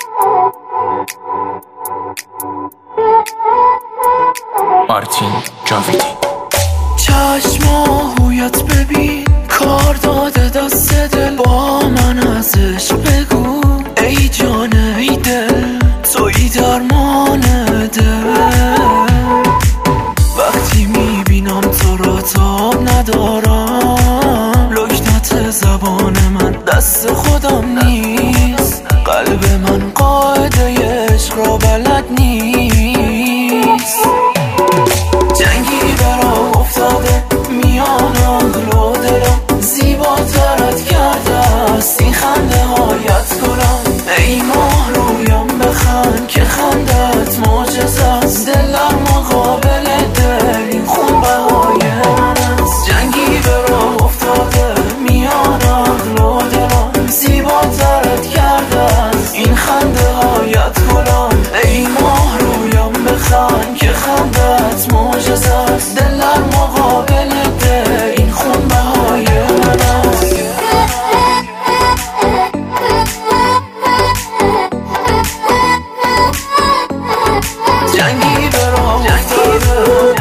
مارتین جاویدی. چشم آهویت ببین، کار داده دست دل، با من ازش بگو ای جان ای دل، تویی درمان دل. وقتی میبینم تو را تاب ندارم، لکنت زبان من دست خودم نیست، قلب من قاعده عشق را بلد نیست. جنگی برام افتاده میان عقل و دلم، زیباترت کرده است این خنده هایت کنم. ای ماه رویم بخند که خندت معجزه است، دل در مقابل دل این خون بهای من است. جنگی برام افتاده میان عقل و دلم، زیباترت کرده است این خنده هایت کنم. ای ماه رویم بخند که خندت معجزه است، دل در مقابل دل این خون بهای من است. جنگی برام افتاده،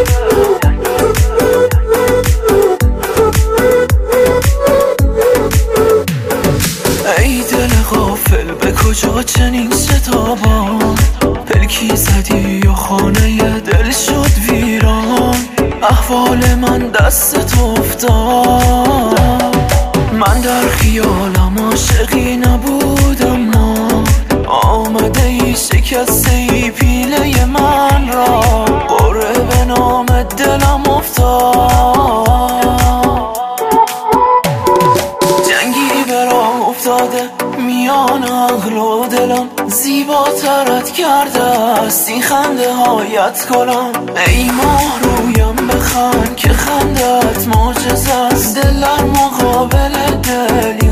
ای دل غافل به کجا چنین شتابان، پلکی زدی و خانه دل شد ویران. احوال من دست افتاد، من در خیالم عاشقی نبود، اما آمده ای شکسته ای پیله من را، قره به نام دلم افتاد. جنگی برام افتاده میان عقل و دلم، زیباترت کرده است این خنده هایت کنم. ای ماه رویم بخند که خندت معجزه است، دل در مقابل دل